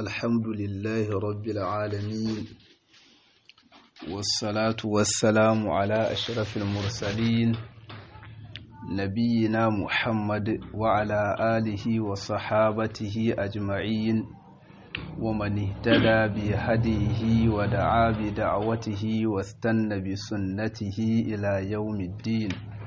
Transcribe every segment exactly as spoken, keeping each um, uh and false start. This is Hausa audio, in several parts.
الحمد لله رب العالمين والصلاة والسلام على أشرف المرسلين نبينا محمد وعلى آله وصحابته أجمعين ومن اهتدى بهديه ودعا بدعوته واستنى بسنته إلى يوم الدين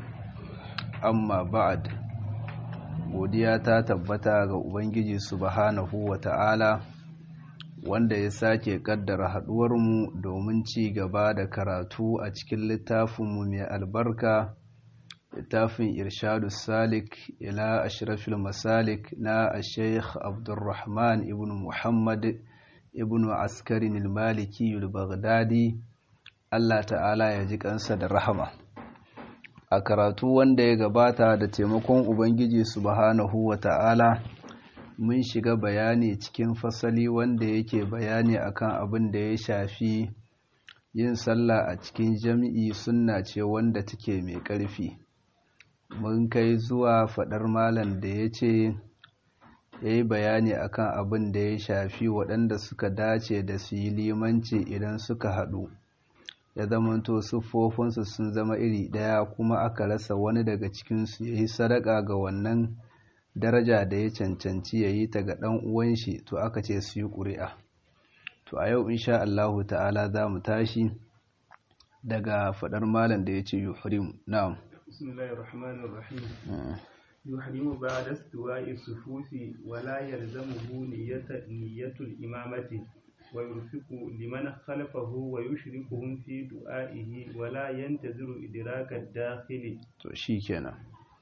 أما بعد godiya ta tabbata ga Ubangiji subhanahu wa ta'ala wanda ya sake kaddara haduwarmu domin ci gaba da karatu a cikin littafinmu mai albarka littafin irshadus salik ila ashrafil masalik na Sheikh Abdulrahman ibn Muhammad ibn Askarin al-Maliki al-Baghdadi Allah ta'ala ya ji kansa da rahama. A karatu wanda ya gabata da taimakon Ubangiji subhanahu wa ta'ala mun shiga bayani cikin fasali wanda yake bayani akan abin da ya shafi yin sallah a cikin jami'i sunna ce wanda take mai ƙarfi. Mun kai zuwa faɗar malam da ya ce ya yi bayani akan abin da ya shafi waɗanda suka dace da su yi limanci idan suka haɗu. Ya zamanto siffofinsu sun zama iri ɗaya kuma aka rasa wani daga cikinsu ya yi sadaka ga wannan daraja da ya cancanci ya yi ta ga ɗan uwan shi to aka ce su yi ƙuri'a. To a yau insha Allahu ta'ala za mu tashi daga faɗar malam da ya ce yuhrim. Na'am. Bismillahir Rahmanir Rahim. Yuhrimu ba'da istiwa'i sufufi wa la yalzamuhu niyyatul imamati. ويرفق لمن خلفه ويشركهم في دعائه ولا ينتظر إدراك الداخل to shikenan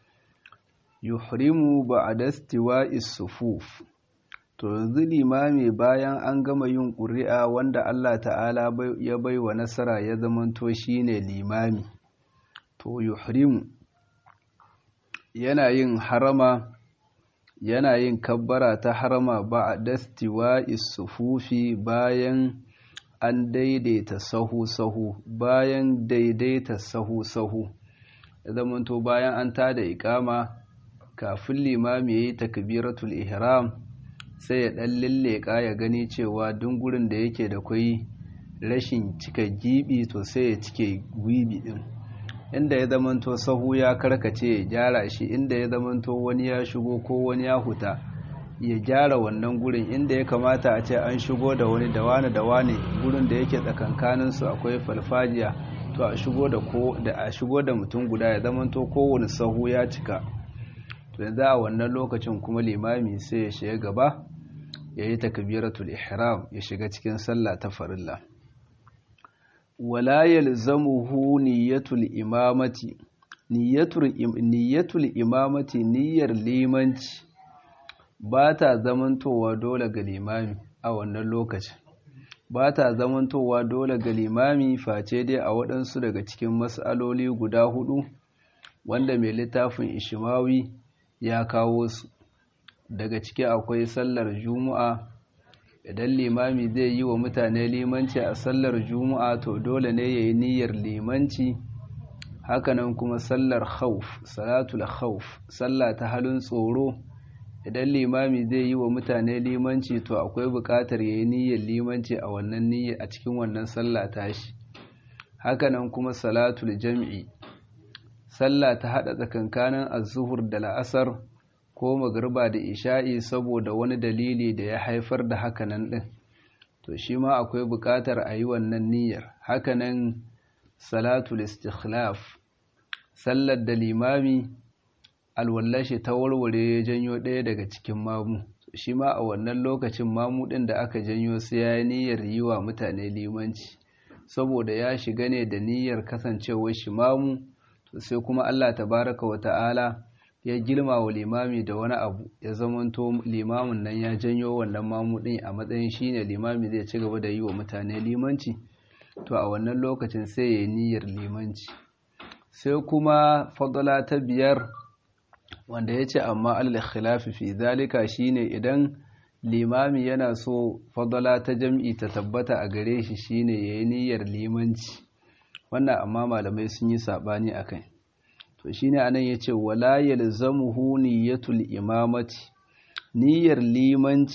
yuhrimu ba'da istiwa'i sufuf to yanzu limami bayan an gama yin ƙuri'a wanda Allah ta'ala ya baiwa nasara ya zamanto shine limami to yuhrimu yana yin harama yana yin kabbara ta harama ba a dastiwa isufufi bayan an daidaita sahu-sahu bayan daidaita sahu-sahu ya zamanto bayan an tada ikama kafin limami ya yi takbiratul ihram sai ya ɗan lilleka ya gani cewa dungurin da yake da kwai rashin cika gibi to sai ya cike gwibi din inda ya zamanto sahu ya karkace ya gyara shi inda ya zamanto wani ya shigo ko wani ya huta ya gyara wannan gurin inda ya kamata a ce an shigo da wani da wani da wani gurin da yake tsakankanin su akwai falfajiya to a shigo da ko da a shigo da mutum guda ya zamanto kowane sahu ya cika to yanzu a wannan lokacin kuma limami sai ya shiga gaba ya yi takbiratul ihram ya shiga cikin sallah ta farilla. wala yalzamuhu niyyatul imamati niyyatul niyyatul imamati niyyar limanci ba ta zamantowa dole ga limami a wannan lokacin ba ta zamantowa dole ga limami face dai a waɗansu daga cikin mas'aloli guda hudu wanda mai littafin Ishmawi ya kawo su daga ciki akwai sallar juma'a. Idan limami zai yi wa mutane limanci a sallar juma'a to dole ne ya yi niyyar limanci. Hakanan kuma sallar khawf salatul khawf sallah ta halin tsoro idan limami zai yi wa mutane limanci to akwai buƙatar ya yi niyyar limanci a wannan niyyar a cikin wannan sallah tashi. Hakanan kuma salatul jam'i sallah ta hada tsakankanin az-zuhur da la'asar ko magriba da isha'i saboda wani dalili da ya haifar da hakanan din to shi ma akwai buƙatar a yi wannan niyyar. Hakanan salatul istikhlaf sallar da limami alwallashi ta warware ya janyo ɗaya daga cikin mamu shi ma a wannan lokacin mamu ɗin da aka janyo sai ya yi niyyar yi wa mutane limanci saboda ya shiga ne da niyyar kasancewar shi mamu to sai kuma Allah tabaraka wa ta'ala ya girma wa limami da wani abu ya zamanto limamin nan ya janyo wannan mamudin a matsayin shine limami zai ci gaba da yi wa mutane limanci to a wannan lokacin sai ya yi niyyar limanci. Sai kuma fadala ta biyar wanda ya ce amma al-khilafi fi zalika shine idan limami yana so fadala ta jam'i ta tabbata a gare shi shine ya yi niyyar limanci wannan amma malamai sun yi sabani akai. To shine anan yace wala yalzamuhu niyyatul imamati niyyar limanci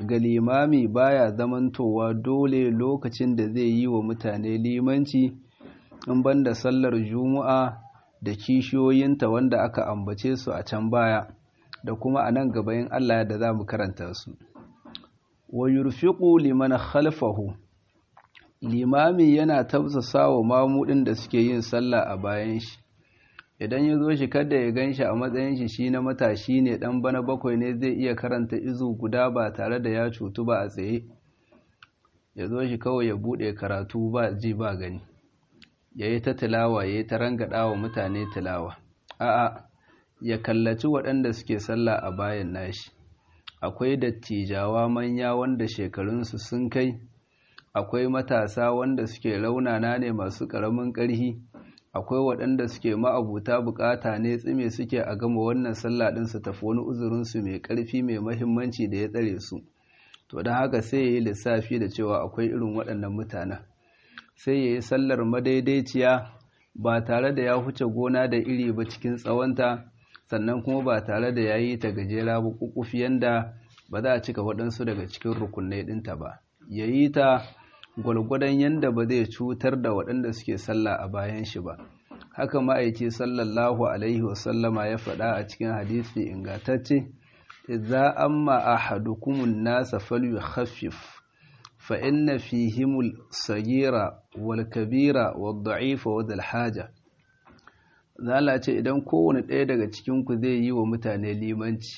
ga limami baya zamantowa dole lokacin da zai yi wa mutane limanci in banda sallar juma'a da kishiyoyinta wanda aka ambace su a can baya da kuma a nan gaba in Allah da za mu karanta su. Wa yurfiqu liman khalfahu, limami yana tausasa wa mamudin da suke yin sallah a bayan shi. Idan ya zo shi kada ya gan shi a matsayin shi shi na matashi ne dan bana bakwai ne zai iya karanta izu guda ba tare da ya cutu ba a tsaye, ya zo shi kawai ya bude karatu ba ji ba gani, ya yi ta tilawa ya yi ta rangada wa mutane tilawa. A'a, ya kallaci waɗanda suke sallah a bayan nashi. Akwai dattijawa manya wanda shekarunsu sun kai, akwai matasa wanda suke raunana ne masu ƙaramin ƙarfi, akwai waɗanda suke ma'abuta bukata ne tsime suke a gama wannan sallah ɗin su tafi wani uzurinsu mai ƙarfi mai mahimmanci da ya tsare su. To don haka sai ya yi lissafi da cewa akwai irin waɗannan mutanen, sai ya yi sallar madaidaiciya ba tare da ya huce gona da iri ba cikin tsawonta, sannan kuma ba tare da ya yi ta gajera ba ƙuƙufi yanda ba za a cika waɗansu daga cikin rukunai ɗinta ba. Ya yi ta gwalgwadon yanda ba zai cutar da waɗanda suke sallah a bayan shi ba. Haka ma'aiki sallallahu alaihi wasallama ya faɗa a cikin hadisi ingantacce, idza amma ahadukumun nasa falyukhaffif fa inna fihimul sagira wal kabira wad da'ifa wa dhal haja. Zala ce idan kowane ɗaya daga cikin ku zai yi wa mutane limanci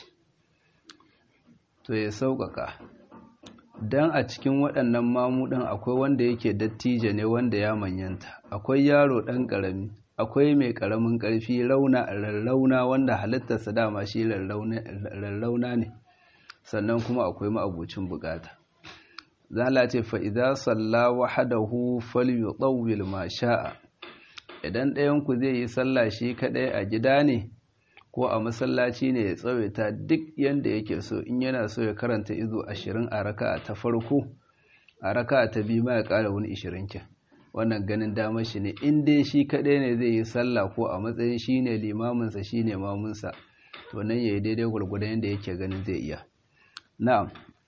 to ya sauƙaƙa, dan a cikin waɗannan mamudin akwai wanda yake dattijo ne wanda ya manyanta, akwai yaro ɗan ƙarami, akwai mai ƙaramin ƙarfi rauna rarrauna wanda halittarsa dama shi rarrauna ne, sannan kuma akwai ma'abucin bukata. Zala ce fa idza salla wahdahu falyutawwil ma sha'a. Idan ɗayan ku zai yi sallah shi kadai a gida ne ko a masallaci ne ya tsawaita duk yanda yake so, in yana so ya karanta izo ashirin a raka'a ta farko, a raka'a ta biyu ma ya ƙara wani ishirin kin. Wannan ganin damar shi ne, in dai shi kadai ne zai yi sallah ko a matsayin shi ne limaminsa shi ne mamunsa, to nan ya yi daidai gwargwadon yadda yake ganin zai iya. Na'am.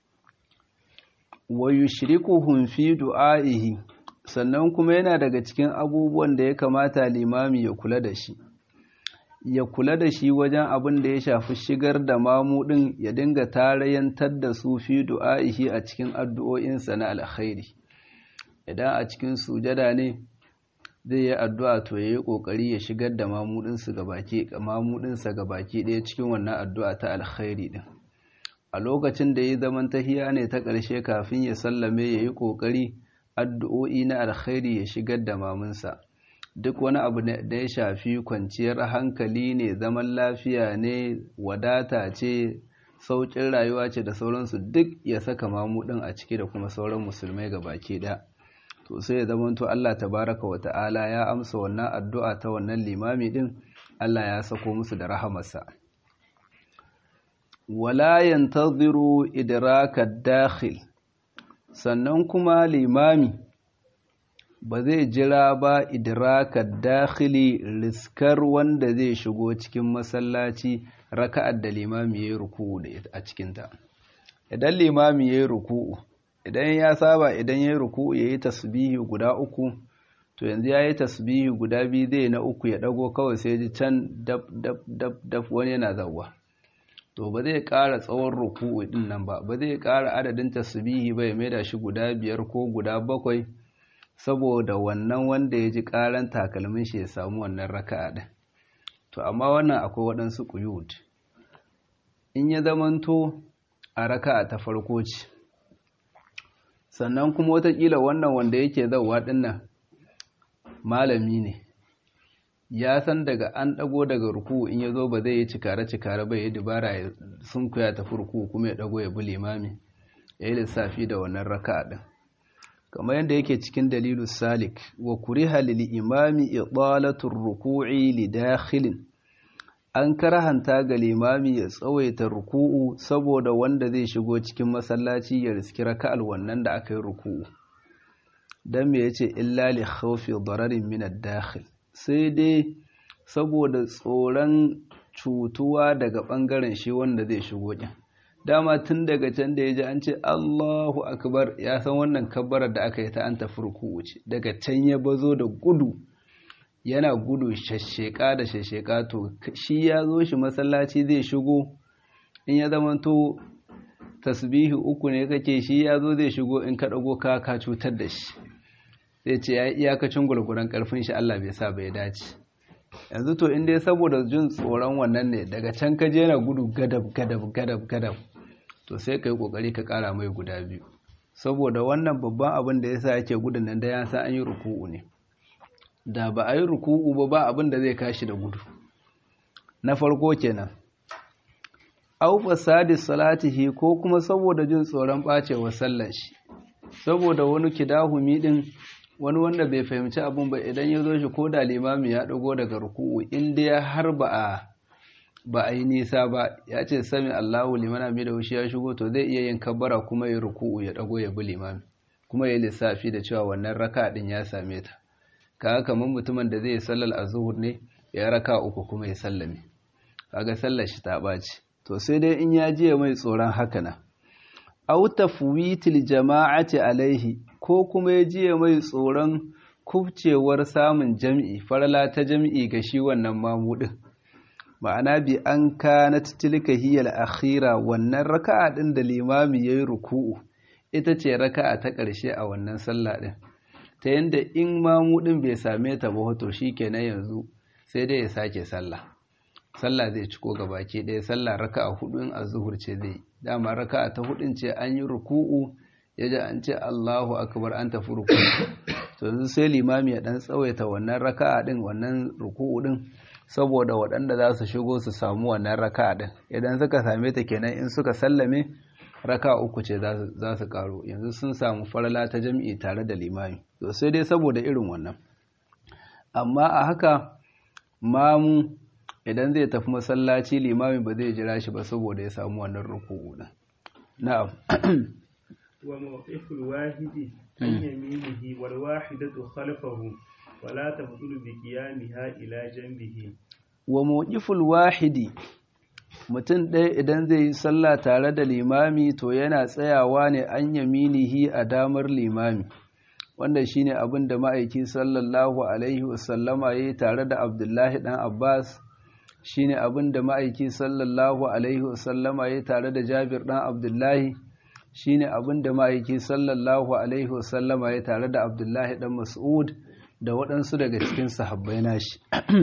Wa yushrikuhum fi du'a'ihi, sannan kuma yana daga cikin abubuwan da ya kamata limami ya kula da shi. Ya kula da shi wajen abin da ya shafi shigar da mamudin, ya dinga tarayantar da su fi du'a'ihi a cikin addu'o'insa na alkhairi. Idan a cikin sujada ne zai yi addu'a to ya yi ƙoƙari ya shigar da mamudinsa gabaki ɗaya cikin wannan addu'a ta alkhairi ɗin. A lokacin da ya zaman tahiya ne ta ƙarshe kafin ya sallame ya yi ƙoƙari addu'o'i na alkhairi ya shigar da mamunsa. Duk wani abu da ya shafi kwanciyar hankali ne, zaman lafiya ne, wadata ce, sauƙin rayuwa ce da sauransu, duk ya saka mamudin a ciki da kuma sauran musulmai gabaki ɗaya. To sai ya zamanto Allah tabaraka wa ta'ala ya amsa wannan addu'a ta wannan limami din, Allah ya sako musu da rahamarsa. Wala yantaziru idraka dakhil, sannan kuma limami ba zai jira ba idraka dakhili, riskar wanda zai shigo cikin masallaci raka'ar da limami yayi ruku'u a cikinta. Idan limami yayi ruku'u, idan ya saba idan ya yi ruku ya yi tasbihi guda uku, to yanzu ya yi tasbihi guda biyu zai na uku ya dago kawai sai ji can dab dab dab dab wani yana zawwa, to ba zai ƙara tsawon ruku din nan ba, ba zai ƙara adadin tasbihi ba ya maida shi guda biyar ko guda bakwai, saboda wannan wanda ya ji ƙaran takalmin shi ya samu wannan raka'a din. To amma wannan akwai waɗansu quyud. In ya zamanto a raka'a ta farko ce, sannan kuma watakila wannan wanda yake zauwa dinnan malami ne, ya san daga an dago daga ruku in ya zo ba zai yi cikare-cikare ba, ya dubara ya sunkuya ta furku kuma ya dago ya bi limami, ya yi lissafi da wannan raka'a din. Kamar yadda yake cikin dalilus salik, wa kuriha lil imami idalatur ruku'i li dakhilin, an karahanta ga limami ya tsawaita ruku'u saboda wanda zai shigo cikin masallaci ya riski raka'al wannan da aka yi ruku'u. Dan me yace illa li khawfi dararin min ad-dakhil, sai dai saboda tsoron cutuwa daga bangaren shi wanda zai shigo din. dama tun daga can da ya ji an ce Allahu akbar ya san wannan kabbarar da aka yi ta an tafi ruku'u ce, daga can ya bazo da gudu yana gudu shashsheka da shashsheka, to shi ya zo shi masallaci zai shigo in ya zamanto tasbihi uku ne kake, shi ya zo zai shigo in ka dago ka ka cutar da shi, zai ce ya yi iyakacin gurguran karfin shi Allah bai sa bai dace. Yanzu to in dai saboda jin tsoron wannan ne daga can ka je yana gudu gadab gadab gadab gadab, to sai ka yi kokari ka kara mai guda biyu, saboda wannan babban abin da yasa yake gudun nan da ya san an yi ruku'u ne. Da ba a yi ruku'u ba ba abin da zai kashi da gudu. Na farko kenan. Au fasadi salatihi, ko kuma saboda jin tsoron bacewar sallar shi, saboda wani kidahumi din, wani wanda bai fahimci abun ba idan ya zo shi ko da limami ya dago daga ruku'u in dai har ba a ba a yi nisa ba ya ce sami Allahu liman hamidahu shi ya shigo, to zai iya yin kabbara kuma ya ruku'u ya dago ya bi limami kuma ya lissafi da cewa wannan raka din ya same ta. Kaga kamar mutumin da zai yi sallar azhur ne ya raka uku kuma ya sallame, kaga sallar shi ta baci. To sai dai in ya je mai tsoron haka na aw tafwitil jama'ati alaihi, ko kuma ya je mai tsoron kubcewar samun jam'i, farla ta jam'i ga shi wannan mamudin, ma'ana bi an kanat tilka hiyal akhira, wannan raka'a din da limami yayi ruku'u ita ce raka'a ta ƙarshe a wannan sallah din, ta yanda in mamudin bai same ta ba to shikenan yanzu sai dai ya sake sallah sallah zai ciko gabaki ɗaya. Sallah raka'a hudu in azhur ce zai, dama raka'a ta hudun ce an yi ruku'u yaji an ce Allahu akbar an tafi ruku'u, to yanzu sai limami ya dan tsawaita wannan raka'a din, wannan ruku'u din, saboda waɗanda za su shigo su samu wannan raka'a din, idan suka same ta kenan in suka sallame raka'a uku ce za su karo, yanzu sun samu farla ta jami'i tare da limami. To sai dai saboda irin wannan, amma a haka mamu idan zai tafi masallaci limami ba zai jira shi ba saboda ya samu wannan ruku'u din. Na'am. wa mawqiful wahidi an yaminihi wal wahidatu khalfahu wa la tabdulu bi qiyamiha ila janbihi. Wa mawqiful wahidi, mutum ɗaya idan zai yi sallah tare da limami to yana tsayawa ne an yaminihi a damar limami, wanda shine abin da ma'aiki sallallahu alaihi wasallama yayi tare da Abdullahi dan Abbas, shine abin da ma'aiki sallallahu alaihi wasallama yayi tare da Jabir dan Abdullahi, shine abin da ma'aiki sallallahu alaihi wasallama yayi tare da Abdullahi dan Mas'ud da waɗansu daga cikin sahabbai nashi.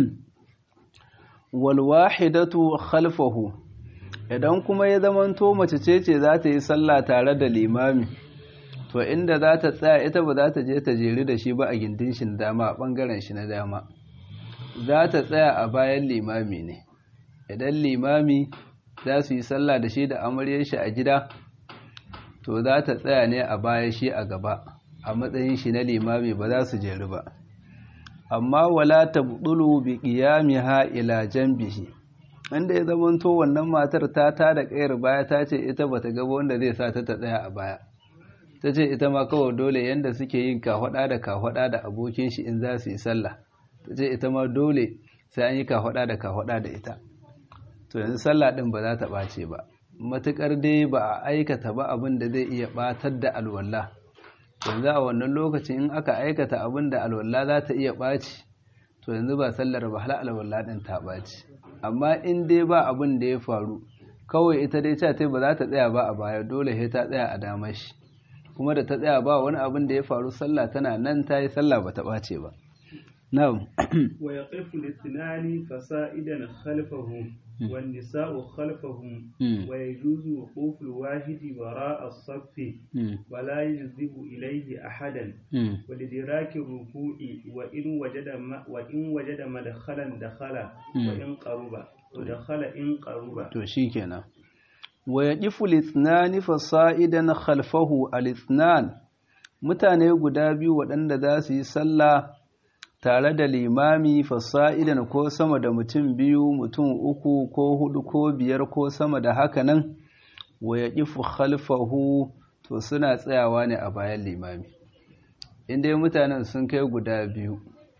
Wal wahidatu khalfahu, idan kuma ya zamanto mace ce ce za ta yi sallah tare da limami, to inda za ta tsaya ita ba za ta je ta jeri da shi ba a gindin shi na dama, a ɓangaren shi na dama, za ta tsaya a bayan limami ne. Idan limami za su yi sallah da shi da amaryar shi a gida, to za ta tsaya ne a baya shi a gaba a matsayin shi na limami, ba za su jeri ba. Amma wala tabdulu bi qiyamiha ila janbihi, inda ya zamanto wannan matar ta ta da kayar baya ta ce ita bata ga wanda zai sa ta ta tsaya a baya, ta ce ita ma kawai dole yanda suke yin kahwada da kahwada da abokin shi in za su yi sallah, ta ce ita ma dole sai an yi kahwada da kahwada da ita, to yanzu sallah din ba za ta ɓace ba, matukar dai ba a aikata ba abin da zai iya ɓatar da alwala. Yanzu a wannan lokacin in aka aikata abin da alwala za ta iya ɓaci, to yanzu ba sallar ba, hala alwala ɗin ta ɓaci. Amma in dai ba abin da ya faru, kawai ita dai ta ta ba za ta tsaya ba a baya, dole sai ta tsaya a damar shi, kuma da ta tsaya ba wani abin da ya faru, sallah tana nan ta yi, sallah ba ta ɓace ba. Na'am. Wa yaqifu lithnani fasa'idan khalfahum wan nisa'u khalfahum wa yajuzu wuquful wahidi wara'a as-saffi wa la yajzibu ilayhi ahadan wa lidiraki ruku'i wa in wajada wa in wajada madkhalan dakhala wa in qaruba wa dakhala in qaruba. To shikenan. Wa yaqifu lithnani fasa'idan khalfahu al-ithnan, mutane guda biyu waɗanda za su yi sallah tare da limami fasa'idan ko sama da mutum biyu, mutum uku ko hudu ko biyar ko sama da haka nan, wa yaqifu khalfahu, to suna tsayawa ne a bayan limami. Inda mutanen sun kai guda biyu,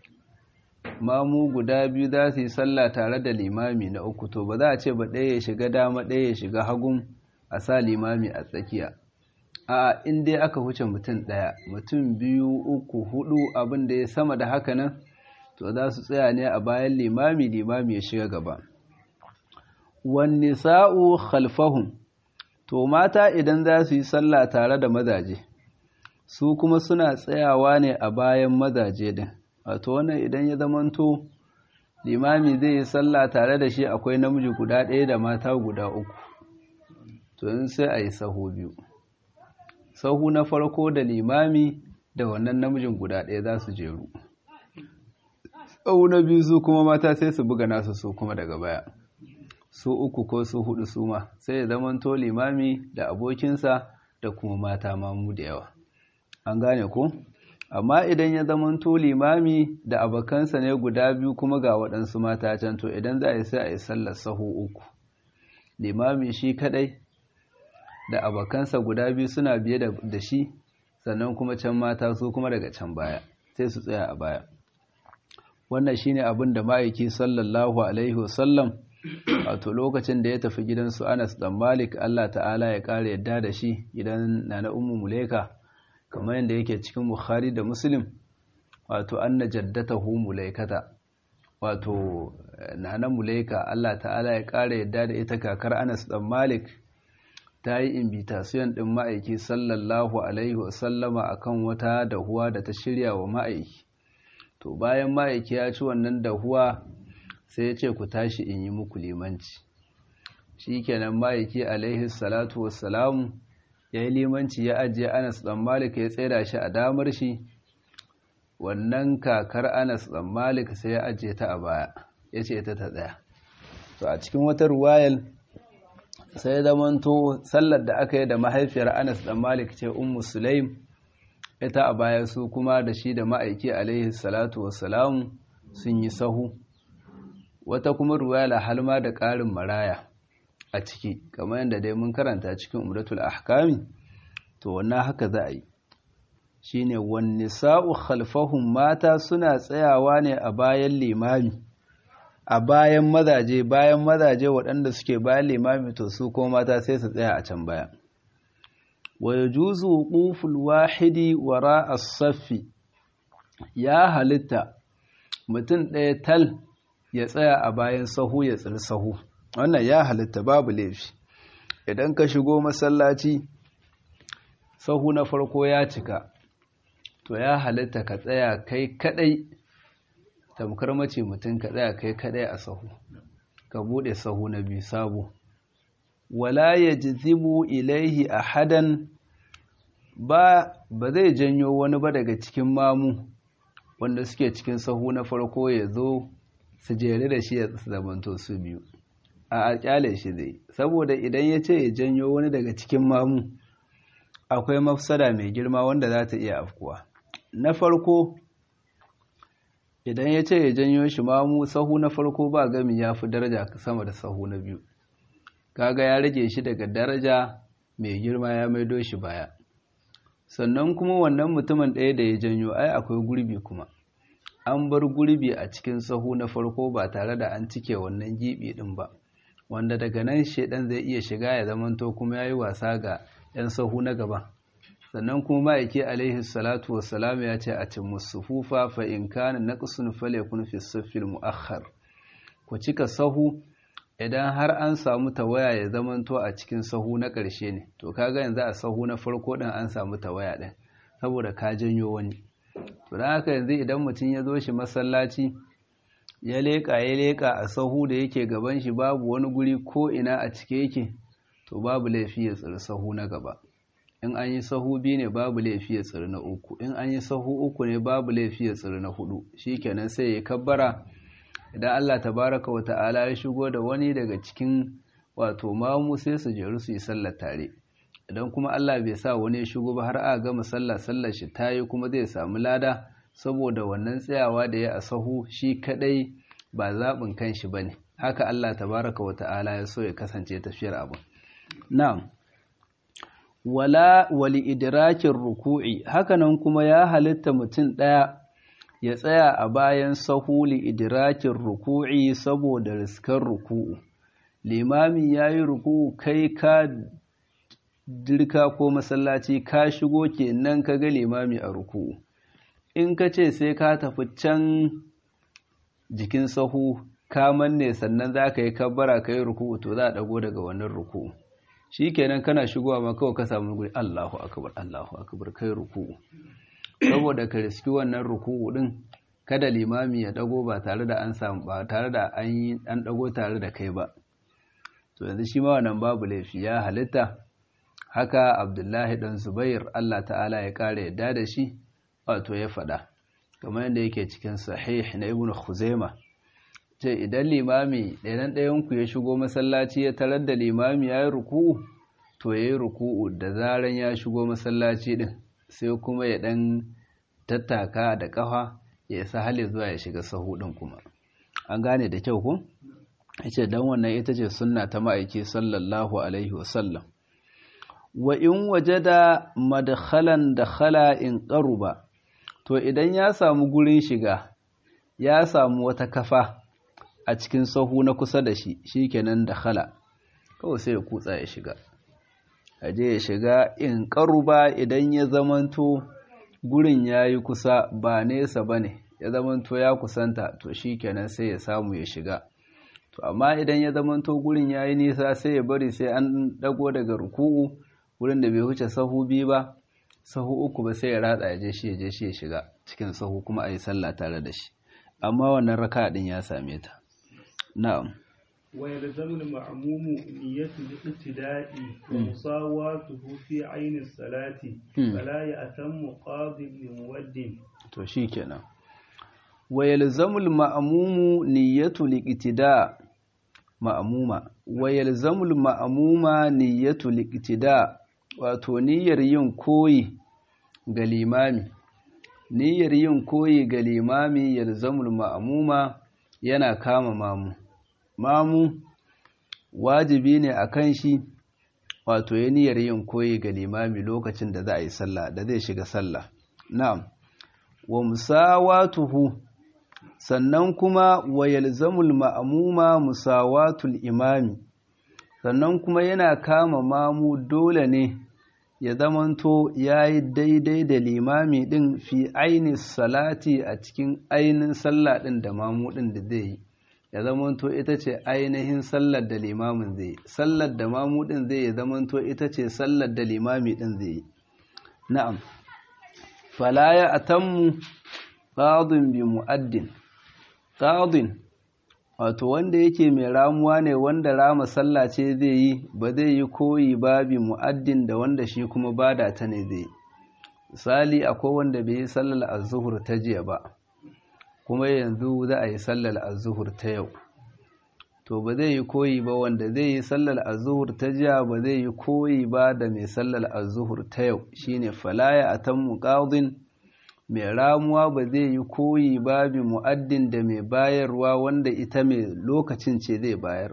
mamu guda biyu za su yi sallah tare da limami na uku, to ba za a ce ba ɗaya ya shiga dama ɗaya ya shiga hagun a sa limami a tsakiya. A in dai aka huce mutum ɗaya, mutum biyu, uku, hudu abin da ya sama da haka nan, to za su tsaya ne a bayan limami, limami ya shiga gaba. Wan nisa'u khalfahum, to mata idan za su yi sallah tare da mazaje, su kuma suna tsayawa ne a bayan mazaje din. Wato wannan idan ya zamanto limami zai yi sallah tare da shi akwai namiji guda ɗaya da mata guda uku, to in sai a yi sahu biyu. Sahu na farko da limami da wannan namijin guda ɗaya za su jeru. Sahu na biyu su kuma mata sai su buga nasu su kuma daga baya. Su uku ko su hudu su ma sai ya zamanto limami da abokinsa da kuma mata mamu da yawa. An gane ko? Amma idan ya zamanto limami da abokansa ne guda biyu kuma ga waɗansu mata can, to idan za a yi sai a yi sallar sahu uku. Limami shi kadai da abokansa guda biyu suna biye da shi, sannan kuma can mata su kuma daga can baya sai su tsaya a baya. Wannan shine abin da ma'aiki sallallahu alaihi wasallam wato lokacin da ya tafi gidansu Anas dan Malik, Allah ta'ala ya kare yadda da shi, gidan Nana Ummu Mulaika, kamar yadda yake cikin Bukhari da Muslim, wato anna jaddatahu Mulaikata, wato Nana Mulaika, Allah ta'ala ya kare yadda da ita, kakar Anas dan Malik, ta yi invitation din ma'aiki sallallahu alaihi wasallama akan wata dahuwa da ta shirya wa ma'aiki. To bayan ma'aiki ya ci wannan dahuwa sai ya ce ku tashi in yi muku limanci. Shikenan ma'aiki alaihi salatu wassalamu ya yi limanci, ya ajiye Anas dan Malik ya tsira shi a damar shi. Wannan kakar Anas dan Malik sai ya ajiye ta a baya, ya ce ta ta tsaya. To a cikin wata ruwayal sai zamanto sallar da aka yi da mahaifiyar Anas dan Malik ce Ummu Sulaim, ita a baya su kuma da shi da ma'aiki alaihi salatu wassalamu sun yi sahu. Wata kuma ruwaya halma da ƙarin maraya a ciki, kamar yadda dai mun karanta cikin Umratul Ahkami. To wannan haka za a yi, shine wan nisa'u khalfahum, mata suna tsayawa ne a bayan limami, a bayan mazaje, bayan mazaje waɗanda suke bayan limami, to su ko mata sai su tsaya a can baya. Wa yajuzu wuquful wahidi wara as-saffi, ya halitta mutum ɗaya tal ya tsaya a bayan sahu ya tsiri sahu, wannan ya halitta, babu laifi. Idan ka shigo masallaci sahu na farko ya cika, to ya halitta ka tsaya kai kadai, tamkar mace mutum ka tsaya kai kadai a sahu, ka bude sahu na biyu sabo. Wala yajzibu ilaihi ahadan, ba ba zai janyo wani ba daga cikin mamu wanda suke cikin sahu na farko ya zo su jere da shi ya zamanto su biyu. A kyale shi zai, saboda idan ya ce ya janyo wani daga cikin mamu akwai mafsada mai girma wanda za ta iya afkuwa. Na farko, idan ya ce ya janyo shi mamu, sahu na farko ba gami ya fi daraja sama da sahu na biyu, kaga ya rage shi daga daraja mai girma ya maido shi baya. Sannan kuma wannan mutumin ɗaya da ya janyo ai akwai gurbi kuma, an bar gurbi a cikin sahu na farko ba tare da an cike wannan gibi ɗin ba, wanda daga nan shedan zai iya shiga ya zamanto kuma ya yi wasa ga 'yan sahu na gaba. Sannan kuma ma'aiki alaihi salatu wassalam ya ce a cin musufufa fa in kana naqsun falyakun fi safil muakhkhar, ku cika sahu idan har an samu tawaya ya zamanto a cikin sahu na ƙarshe ne. To kaga yanzu a sahu na farko din an samu tawaya din saboda ka janyo wani. To dan haka yanzu idan mutum ya zo shi masallaci ya leka ya leka a sahu da yake gaban shi babu wani guri ko ina a cike yake, to babu laifi ya tsiri sahu na gaba. In an yi sahu biyu ne babu laifi ya tsiri na uku, in an yi sahu uku ne babu laifi ya tsiri na hudu. Shikenan sai ya kabbara. Idan Allah tabaraka wa ta'ala ya shigo da wani daga cikin wato mamu sai su jeru su yi sallar tare. Idan kuma Allah bai sa wani ya shigo ba har aka gama sallah, sallar shi tayi kuma zai samu lada, saboda wannan tsayawa da ya a sahu shi kadai ba zaɓin kanshi bane, haka Allah tabaraka wa ta'ala ya so ya kasance tafiyar abu. Na'am. Wala wali idrakin ruku'i, hakanan kuma ya halitta mutum ɗaya ya tsaya a bayan sahu li idrakin ruku'i saboda riskar ruku'u. Limami ya yi ruku'u kai ka dirka ko masallaci ka shigo kenan ka ga limami a ruku'u in ka ce sai ka tafi can jikin sahu ka manne sannan za ka yi kabbara ka yi ruku'u to za a ɗago daga wannan ruku'u shi kenan kana shigowa ma kawai ka samu guri Allahu akbar Allahu akbar kai ruku'u saboda ka riski wannan ruku'u din kada limami ya ɗago ba tare da an samu ba tare da an yi an ɗago tare da kai ba to yanzu shi ma wannan babu laifi ya halitta haka Abdullahi dan Zubair Allah ta'ala ya kare yadda da shi wato ya faɗa kamar yadda yake cikin sahih na Ibn Khuzaimah ce idan limami ɗayan ɗayanku ya shigo masallaci ya tarar da limami ya yi ruku'u to ya yi ruku'u da zaran ya shigo masallaci ɗin sai kuma ya ɗan tattaka da ƙafa ya isa hali zuwa ya shiga sahu ɗin kuma an gane da kyau ko? ya ce don wannan ita ce sunna ta ma'aiki sallallahu alaihi wasallam wa in waje da madakhalan da khala in ƙaruba to idan ya samu gurin shiga ya samu wata kafa a cikin sahu na kusa da shi shikenan da khala kawai sai ya kutsa ya shiga aje ya shiga in qaruba idan ya zamanto gurin yayi kusa ba nesa bane ya zamanto ya kusanta to shikenan sai ya samu ya shiga to amma idan ya zamanto gurin yayi nisa sai ya bari sai an dago daga ruku'u gurin da bai wuce sahu biyu ba sahu uku ba sai ya ratsa ya je shi ya je shi ya shiga cikin sahu kuma ayi sallah tare da shi amma wannan raka'a din ya same ta na'am wa yalzamu al-ma'mumu niyyatu al-ibtida'i wa musawatuhu fi 'ayni as-salati fala ya'tammu qadi bi muwaddin to shikenan wa yalzamu al-ma'mumu niyyatu al-ibtida' ma'muma wa yalzamu al-ma'muma niyyatu al-ibtida' wato niyyar yin koyi ga limami niyyar yin koyi ga limami yalzamul ma'muma yana kama mamu mamu wajibi ne akan shi wato ya niyyar yin koyi ga limami lokacin da za a yi sallah da zai shiga sallah na'am wa musawatuhu sannan kuma wa yalzamul ma'muma musawatul imami sannan kuma yana kama mamu dole ne ya zamanto ya yi daidai da limami ɗin fi aini salati a cikin ainihin sallah ɗin da mamu ɗin da zai yi ya zamanto ita ce ainihin sallar da limamin zai yi sallar da mamu ɗin zai ya zamanto ita ce sallar da limami ɗin zai yi na'am falaya atammu qadin bi mu'addin qadin wato wanda yake mai ramuwa ne wanda rama sallah ce zai yi ba zai yi koyi babi mu'addin da wanda shi kuma bada ta ne zai misali akwai wanda bai yi sallar az-zuhur ta jiya ba kuma yanzu za a yi sallar az-zuhur ta yau to ba zai yi koyi ba wanda zai yi sallar az-zuhur ta jiya ba zai yi koyi ba da mai sallar az-zuhur ta yau shine falaya atammu qadin mai ramuwa ba zai yi koyi babi mu'addin da mai bayarwa wanda ita mai lokacin ce zai bayar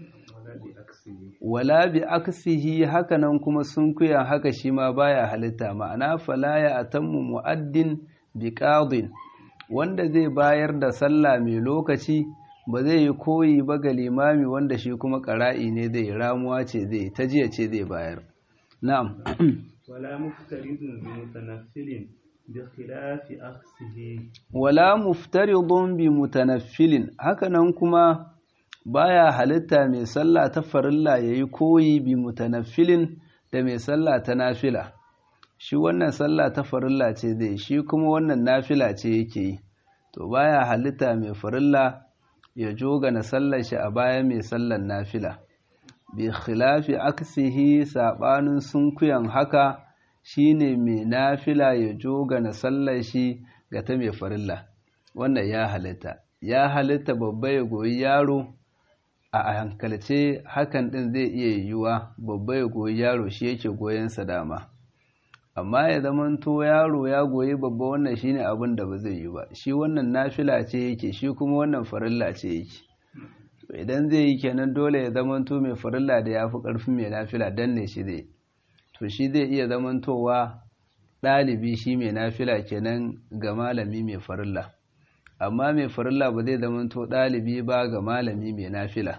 wala bi aksihi hakanan kuma sun kuya haka shi ma baya halitta ma'ana falaya atammu mu'addin bi qadin wanda zai bayar da sallah mai lokaci ba zai yi koyi ba ga limami wanda shi kuma qara'i ne zai ramuwa ce zai ta jiya ce zai bayar na'am wala muftaridun bi mutanaffilin بخلاف أخسه ولا مفترض بمتنفل hakanan kuma baya halitta mai sallah ta farilla yayi koyi bi mutanaffilin da mai sallah ta nafila shi wannan sallah ta farilla ce zai shi kuma wannan nafila ce yake yi to baya halitta mai farilla ya joga na sallar shi a baya mai sallar nafila bi khilafi aksihi sabanin sunkuyan haka shine mai nafila ya joga na sallar shi ga ta mai farilla wannan ya halitta ya halitta babba ya goyi yaro a hankalce hakan din zai iya yiwuwa babba ya goyi yaro shi yake goyen sa dama amma ya zamanto yaro ya goyi babba wannan shine abin da ba zai yi ba shi wannan nafila ce yake shi kuma wannan farilla ce yake idan zai yi kenan dole ya zamanto mai farilla da yafi karfin mai nafila danne shi zai to shi zai iya zamantowa ɗalibi shi mai nafila kenan ga malami mai farilla amma mai farilla ba zai zamanto ɗalibi ba ga malami mai nafila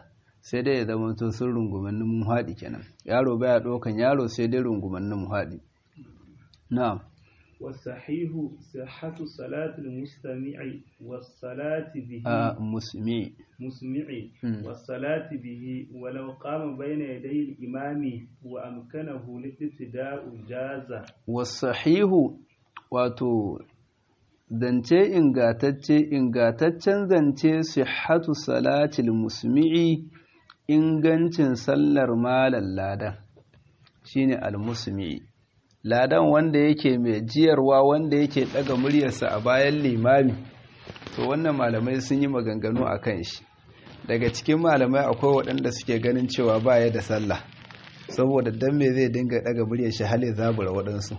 sai dai ya zama to sun rungumannin mun haɗi kenan yaro baya ɗaukan yaro sai dai rungumannin mun haɗi na'am والصحيح صحة صلاة المستمع والصلاة به آه مسمع مسمع والصلاة به ولو قام بين يدي الإمام وأمكنه الابتداء جاز والصحيح wato zance ingatacce ingataccen zance sihhatu salatil musmi'i ingancin sallar malan ladan shine al-musmi'i ladan wanda yake mai jiyarwa wanda yake daga muryarsa a bayan limami to wannan malamai sun yi maganganu a kan shi daga cikin malamai akwai waɗanda suke ganin cewa baya da sallah saboda dan me zai dinga daga muryar shi hale zabura waɗansu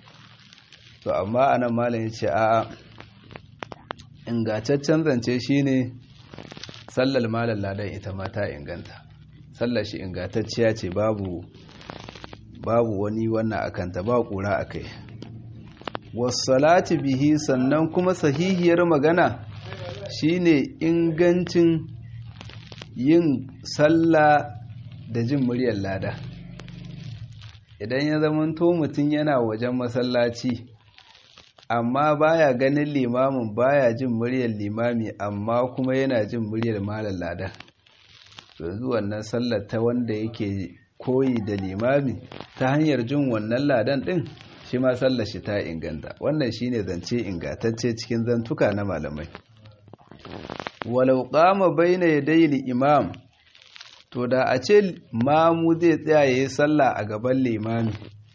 to amma anan malam yace a'a ingantaccen zance shine sallar malam ladan ita ma ta inganta sallar shi ingantacciya ce babu babu wani wannan akanta ba kura akai wassalati bihi sannan kuma sahihiyar magana shine ingancin yin sallah da jin muryar lada idan ya zamanto mutum yana wajen masallaci amma baya ganin limamin baya jin muryar limami amma kuma yana jin muryar malam lada yanzu wannan sallar ta wanda yake koyi da limami ta hanyar jin wannan ladan din shi ma sallar shi ta inganta wannan shine zance ingantacce cikin zantuka na malamai walau qama baina yadayil imam to da a ce mamu zai tsaya yayin sallah a gaban limami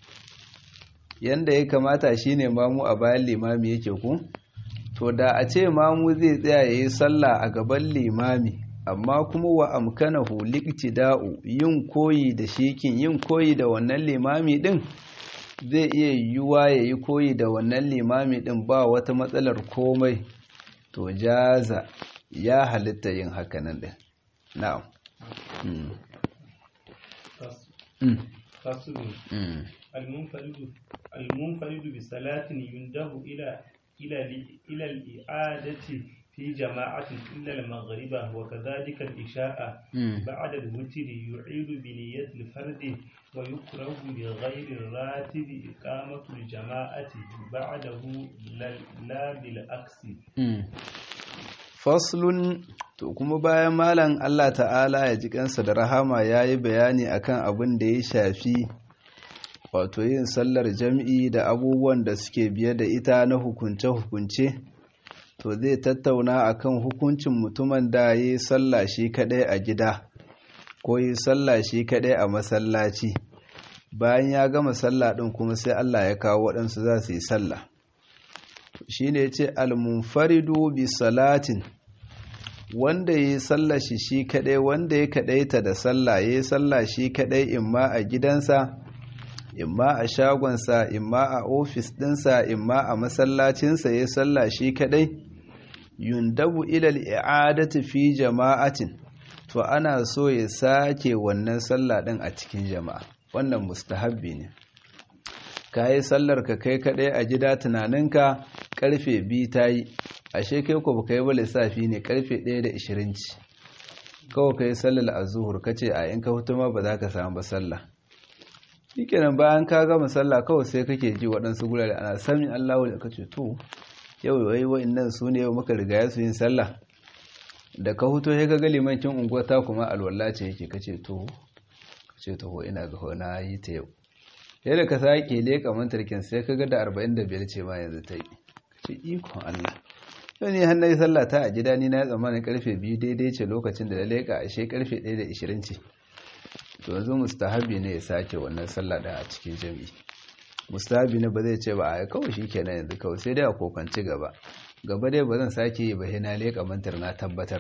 yanda ya kamata shine mamu a bayan limami yake ku to da a ce mamu zai tsaya yayin sallah a gaban limami amma kuma wa amkanahu liqtida'u yin koyi da shikin yin koyi da wannan limami din zai iya yiwuwa yayi koyi da wannan limami din ba wata matsalar komai to jaza ya halitta yin hakanan din na'am mm. mm. المنفرد المنفرد بصلاة ينده إلى إلى إلى الإعادة في جماعة إلا المغرب وكذلك الإشاء بعد الوتر يعيد بنية الفرد ويكره لغير الراتب إقامة الجماعة بعده لا بالعكس faslun to kuma bayan malam Allah ta'ala ya ji kansa da rahama yayi bayani akan abin da ya shafi wato yin sallar jam'i da abubuwan da suke biye da ita na hukunce-hukunce to zai tattauna akan hukuncin mutumin da ya yi sallah shi kadai a gida ko yi sallah shi kadai a masallaci bayan ya gama sallah din kuma sai Allah ya kawo waɗansu za su yi sallah shi ne ce al-munfaridu bi salatin wanda ya yi sallah shi shi kadai wanda ya kadaita da sallah ya yi sallah shi kadai imma a gidansa imma a shagonsa imma a ofis ɗinsa imma a masallacinsa ya salla shi kadai yundabu ilal i'adati fi jama'atin to ana so ya sake wannan sallah ɗin a cikin jama'a wannan mustahabbi ne kayi sallar ka kai kadai a gida tunaninka karfe biyu tayi ashe kai ko baka yi ba lissafi ne karfe ɗaya da ishirin ci kawai kai sallar azhur kace a in ka hutu ma ba za ka samu ba sallah shikenan bayan ka gama sallah kawai sai kake ji waɗansu gurare ana sami Allahu da kace to yau wai wa'annan su ne muka riga su yin sallah da ka huto sai ka ga limancin unguwa ta kuma alwala ce yake kace to kace to ina ga na yi ta yau sai ka sake leka mantarkin sai ka ga da arba'in da biyar ce ma yanzu ta yi kace ikon Allah yau ne har nayi sallah ta a gida ni na tsammanin karfe biyu daidai ce lokacin da na leka ashe karfe ɗaya da ishirin ce to yanzu mustahabi ne ya sake wannan sallah da a cikin jami'i mustahabi ne ba zai ce ba a kawai shikenan yanzu kawai sai dai a kokanci gaba gaba dai ba zan sake yi ba na leka mantar na tabbatar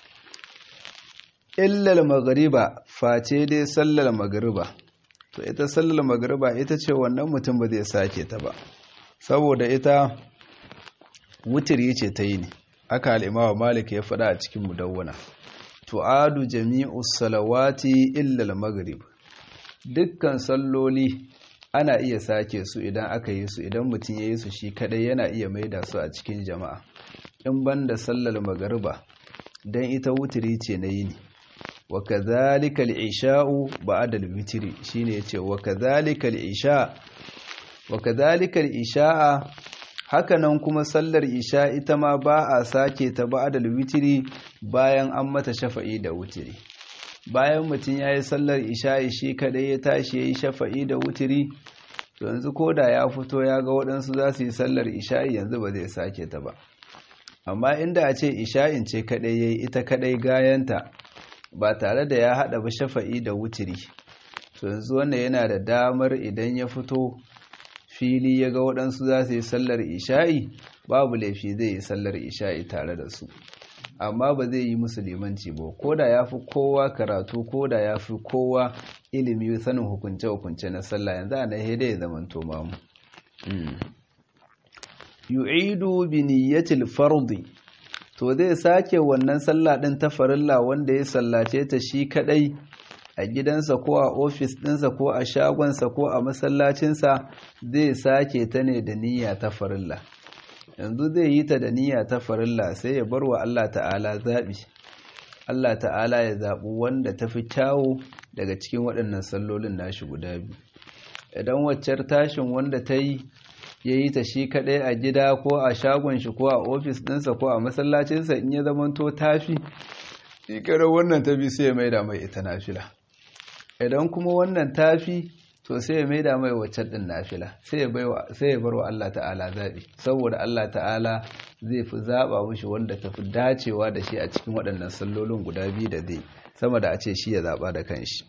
illal magriba face dai sallar magriba to ita sallar magriba ita ce wannan mutum ba zai sake ta ba saboda ita wutiri ce ta yi ne aka al-Imam Malik ya faɗa a cikin mudawwana tu'adu jami'u salawati illa al-maghrib dukkan salloli ana iya sake su idan aka yi su idan mutum ya yi su shi kadai yana iya maida su a cikin jama'a in banda sallar magriba dan ita wutiri ce na yini wa kadhalika al-isha'u ba'da al-witri shine yace wa kadhalika al-isha wa kadhalika al-isha'a hakanan kuma sallar isha ita ma ba a sake ta ba'da al-witri bayan an mata shafa'i da witri bayan mutum yayi sallar isha shi kadai ya tashi yayi shafa'i da witri to yanzu koda ya fito ya ga waɗansu za su yi sallar isha yanzu ba zai sake ta ba amma inda a ce isha'in ce kadai yayi ita kadai gayanta ba tare da ya hada ba shafa'i da wutiri to yanzu wannan yana da damar idan ya fito fili ya ga waɗansu za su yi sallar isha'i babu laifi zai yi sallar isha'i tare da su amma ba zai yi musu limanci ba ko da ya fi kowa karatu ko da ya fi kowa ilimi sanin hukunce-hukunce na sallah yanzu a nahe da ya zamanto mamu yu'idu bi niyyatil fardi to zai sake wannan sallah din ta farilla wanda ya sallace ta shi kadai a gidansa ko a ofis dinsa ko a shagonsa ko a masallacinsa zai sake ta ne da niyya ta farilla yanzu zai yi ta da niyya ta farilla sai ya bar wa Allah ta'ala zabi Allah ta'ala ya zabi wanda tafi kyawu daga cikin waɗannan sallolin nashi guda biyu idan waccar tashin wanda ta yi ya yi ta shi kaɗai a gida ko a shagon shi ko a ofis ɗinsa ko a masallacinsa in ya zamanto tafi ƙiƙarar wannan tafi sai ya maida mai ita nafila idan kuma wannan tafi to sai ya maida mai waccan ɗin nafila sai ya bar wa Allah ta'ala zaɓi saboda Allah ta'ala zai fi zaɓa mushi wanda tafi dacewa da shi a cikin waɗannan sallolin guda biyu da zai sama da a ce shi ya zaɓa da kanshi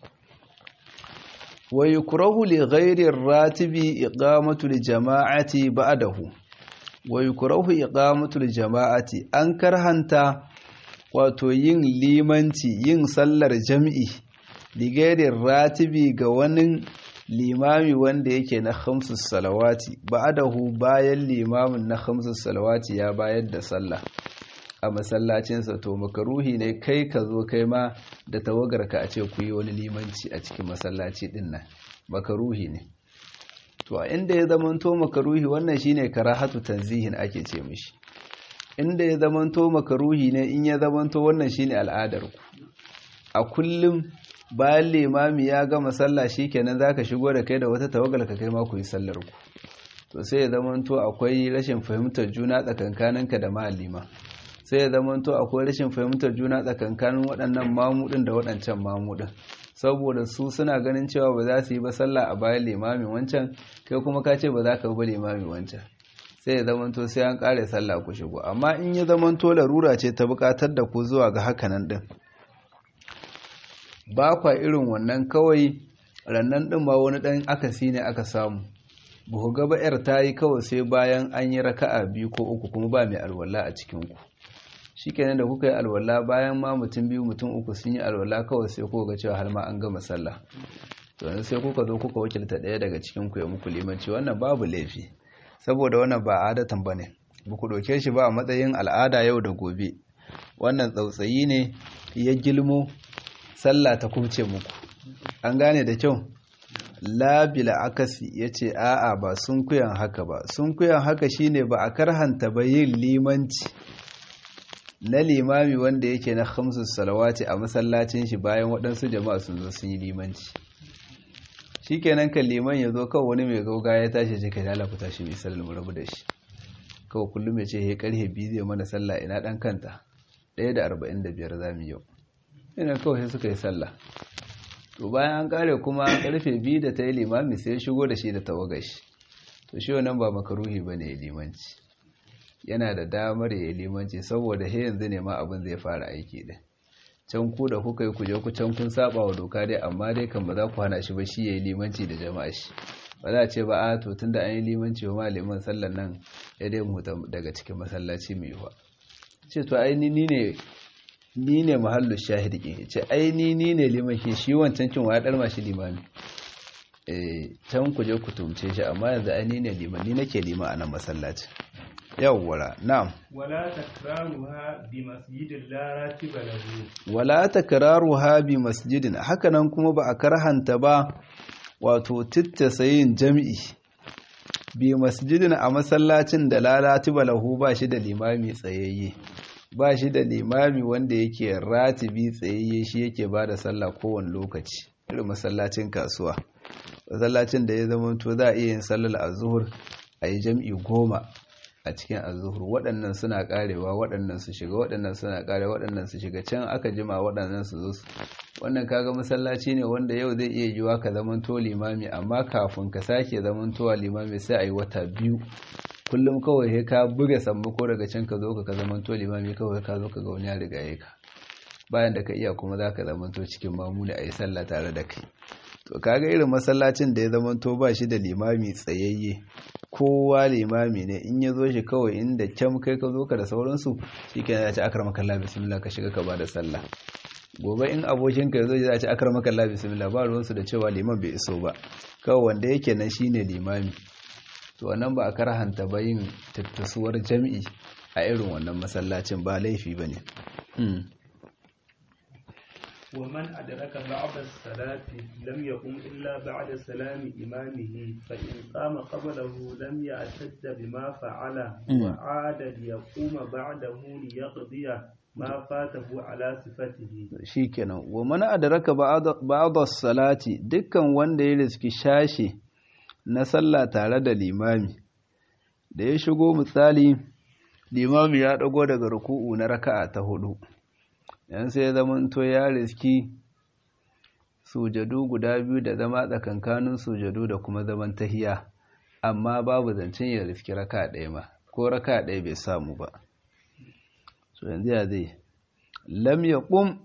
ويكره لغير الراتب إقامة الجماعة بعده ويكره إقامة الجماعة أنكر هنتا wato yin limanci yin sallar jam'i ligairin ratibi ga wani limami wanda yake na khamsus salawati ba'dahu bayan limamin na khamsus salawati ya bayar da sallah a masallacinsa to makaruhi ne kai ka zo kai ma da tawagarka a ce ku yi wani limanci a cikin masallaci din nan makaruhi ne to a inda ya zamanto makaruhi wannan shine karahatu tanzihin ake ce mishi inda ya zamanto makaruhi ne in ya zamanto wannan shine al'adar ku a kullum bayan limami ya gama sallah shikenan zaka shigo da kai da wata tawagar ka kai ma ku yi sallar ku to sai ya zamanto akwai rashin fahimtar juna tsakankaninka da malima sai ya zamanto akwai rashin fahimtar juna tsakankanin waɗannan mamudin da waɗancan mamudin saboda su suna ganin cewa ba za su yi ba sallah a bayan limamin wancan kai kuma ka ce ba za ka ba limamin wancan sai ya zamanto sai an ƙare sallah ku shigo amma in ya zamanto larura ce ta buƙatar da ku zuwa ga hakanan din ba kwa irin wannan kawai rannan din ma wani ɗan akasi ne aka samu buhu gaba yar ta yi kawai sai bayan an yi raka'a biyu ko uku kuma ba mai alwala a cikinku shikenan da kuka yi alwala bayan ma mutum biyu mutum uku sun yi alwala kawai sai kuka ga cewa har ma an gama sallah to yanzu sai kuka zo kuka wakilta ɗaya daga cikin ku ya muku limanci wannan babu laifi saboda wannan ba adatan bane ba ku ɗauke shi ba a matsayin al'ada yau da gobe wannan tsautsayi ne ya gilmo sallah ta kubce muku an gane da kyau labila akasi ya ce a'a ba sun kuyan haka ba sun kuyan haka shine ba a karhanta ba yin limanci na limami wanda yake na khamsus salawati a masallacin shi bayan waɗansu jama'a sun zo sun yi limanci shikenan kan liman ya zo kawai wani mai gauga ya tashi shi kai lalata tashi mai sallar mu rabu da shi kawai kullum ya ce he karhe biyu zai mana sallah ina dan kanta ɗaya da arba'in da biyar za mu yau ina kawai sai suka yi sallah to bayan an kare kuma karfe biyu da ta yi limami sai ya shigo da shi da tawagashi to shi wannan ba makaruhi ba ne limanci yana da damar ya yi limanci saboda he yanzu ne ma abin zai fara aiki din can ku da kuka yi kuje ku can kun saba wa doka dai amma dai kan ba za ku hana shi ba shi ya yi limanci da jama'a shi ba za a ce ba a to tun da an yi limanci wa liman sallan nan ya dai mu daga cikin masallaci mai yiwuwa ce to ai ni ne ni ne mahallu shahidi ke ce ai ni ni ne liman ke shi wancan kin waya dar mashi limami eh can ku je ku tumce shi amma yanzu ai ni ne liman ni nake liman a nan masallaci yawwara na'am wala takraruha bi masjidin la ratiba lahu wala takraruha bi masjidin hakanan kuma ba a karhanta ba wato tittasayin jami'i bi masjidin a masallacin da la ratiba lahu ba shi da limami tsayayye ba shi da limami wanda yake ratibi tsayayye shi yake ba da sallah kowane lokaci irin masallacin kasuwa masallacin da ya zama to za a iya yin sallar azuhur a yi jam'i goma a cikin azuhur waɗannan suna ƙarewa waɗannan su shiga waɗannan suna ƙarewa waɗannan su shiga can aka jima waɗannan su zo su wannan kaga masallaci ne wanda yau zai iya yiwa ka zamanto limami amma kafin ka sake zamantowa limami sai a yi wata biyu kullum kawai sai ka buga sammako daga can ka zo ka zamanto limami kawai ka zo ka ga wani ya riga ya ka bayan da ka iya kuma za ka zamanto cikin mamuni a yi sallah tare da kai to kaga irin masallacin da ya zamanto ba shi da limami tsayayye kowa limami ne in ya zo shi kawai inda can kai ka zo ka da sauransu shi ke ya ce akar makalla bismillah ka shiga ka ba da sallah gobe in abokinka ya zo ya ce akar makalla bismillah ba ruwansu da cewa liman bai iso ba kawai wanda yake nan shine limami to wannan ba a karhanta ba yin tattasuwar jami'i a irin wannan masallacin ba laifi ba ne ومن أدرك بعض الصلاة لم يقم إلا بعد سلام إمامه فإن قام قبله لم يعتد بما فعل وعاد ليقوم بعده ليقضي ما فاته على صفته shikenan wa man adraka ba'd as-salati dukkan wanda ya riski shashi na sallah tare da limami da ya shigo misali limami ya dago daga ruku'u na raka'a ta hudu yan sai zaman to ya riski sujadu guda biyu da zama tsakankanin sujadu da kuma zaman tahiya amma babu zancen ya riski raka'a ɗaya ma ko raka'a ɗaya bai samu ba so yanzu ya zai lam yaqum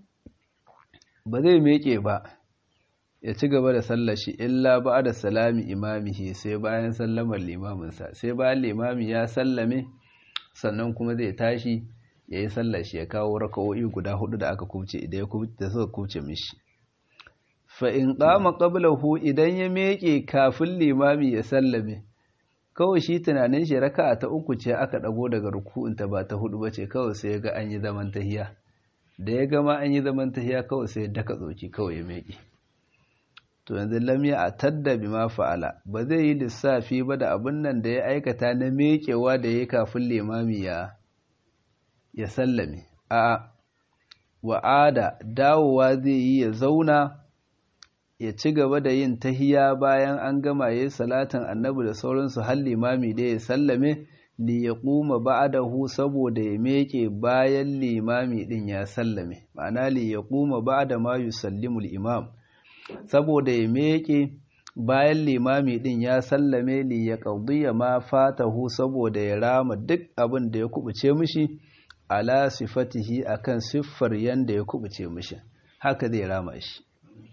ba zai meke ba ya ci gaba da sallar shi illa ba'da salami imamihi sai bayan sallamar limaminsa sai bayan limami ya sallame sannan kuma zai tashi ya yi sallar shi ya kawo raka'o'i guda hudu da aka kubce idan ya kubce da suka kubce mishi fa in qama qablahu idan ya meke kafin limami ya sallame kawai shi tunanin shi raka'a ta uku ce aka dago daga ruku'un ta ba ta hudu bace kawai sai ya ga an yi zaman tahiya da ya gama an yi zaman tahiya kawai sai ya daka tsoki kawai ya meke to yanzu lam ya atadda bima fa'ala ba zai yi lissafi ba da abin nan da ya aikata na mekewa da ya kafin limami ya ya sallame a wa'ada dawowa zai yi ya zauna ya ci gaba da yin tahiya bayan an gama yayin salatin annabi da sauransu har limami da ya sallame li yaquma ba'dahu saboda ya meke bayan limami din ya sallame ma'ana li yaquma ba'da ma yusallimu al-imam saboda ya meke bayan limami din ya sallame li yaqdiya ma fatahu saboda ya rama duk abin da ya kubuce mishi ala sifatihi akan siffar yanda ya kubuce mishi haka zai rama shi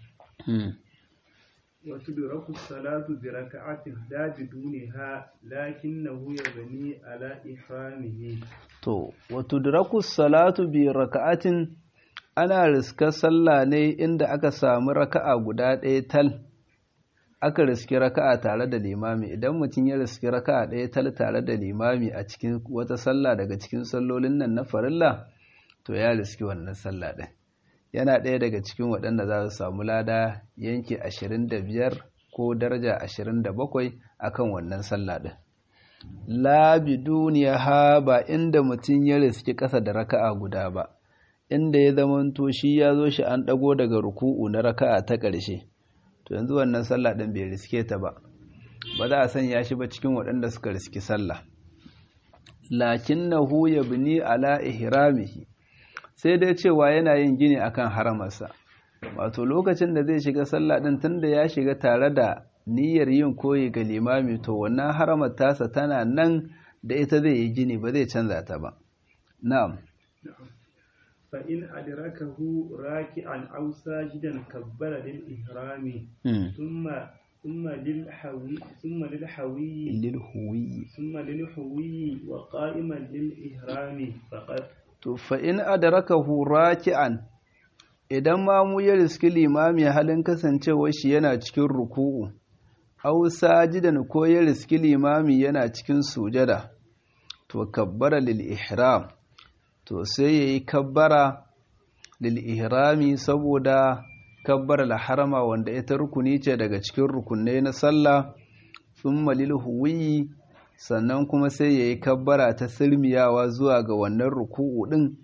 وتدرك الصلاة بركعة لا بدونها لكنه يبني على إحرامه to وتدرك الصلاة بركعة ana riskar sallah ne inda aka samu raka'a guda ɗaya tal aka riski raka'a tare da limami idan mutum ya riski raka'a ɗaya tal tare da limami a cikin wata sallah daga cikin sallolin nan na farilla to ya riski wannan sallah ɗin yana ɗaya daga cikin waɗanda za su samu lada yanki ashirin da biyar ko daraja ashirin da bakwai akan wannan sallah ɗin la biduniya ha ba inda mutum ya riski ƙasa da raka'a guda ba inda ya zamanto shi ya zo shi an ɗago daga ruku'u na raka'a ta ƙarshe to yanzu wannan sallah ɗin bai riske ta ba ba za a sanya shi ba cikin waɗanda suka riski sallah lakinnahu yabni ala ihramihi sai dai cewa yana yin gini akan haramarsa wato lokacin da zai shiga sallah din tunda ya shiga tare da niyyar yin koyi ga limami to wannan haramar tasa tana nan da ita zai yi gini ba zai canza ta ba na'am fa in adrakahu raki'an aw sajidan kabbara lil ihrami thumma ثم للحوي ثم للحوي للحوي ثم للحوي وقائما للإحرام فقط to fa in adrakahu raki'an idan ma mu ya riski limami halin kasancewar shi yana cikin ruku'u aw sajidan ko ya riski limami yana cikin sujada to kabbara lil ihram to sai yayi kabbara lil ihrami saboda kabbara al harama wanda ita rukuni ce daga cikin rukunai na sallah thumma lil huwi sannan kuma sai ya yi kabbara ta silmiyawa zuwa ga wannan ruku'u ɗin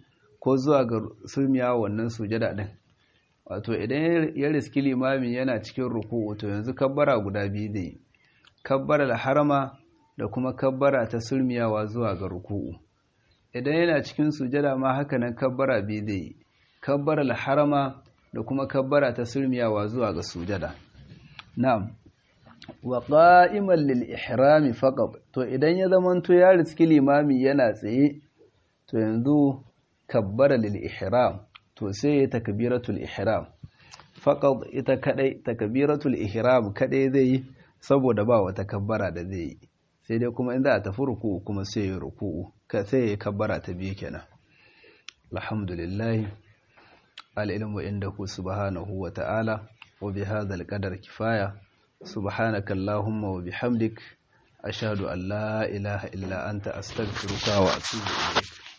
ko zuwa ga sulmiya wannan sujada din wato idan ya riski limami yana cikin ruku'u to yanzu kabbara guda biyu zai kabbara harama da kuma kabbara ta sulmiyawa zuwa ga ruku'u idan yana cikin sujada ma haka nan kabbara biyu zai kabbara harama da kuma kabbara ta sulmiyawa zuwa ga sujada na'am wa qa'iman lil ihrami faqat to idan ya zamanto ya riski limami yana tsaye to yanzu kabbara lil ihram to sai ya takbiratul ihram faqat ita kadai takbiratul ihram kadai zai saboda ba wata kabbara da zai yi sai dai kuma inda a tafi ruku'u kuma sai ya ruku'u ka sai ya kabbara ta biyu kenan alhamdulillah al-ilmu indahu subhanahu wa ta'ala wa bihadha al-qadar kifaya subhanaka allahumma wa bihamdik ashhadu an la ilaha illa anta astaghfiruka wa atubu ilayk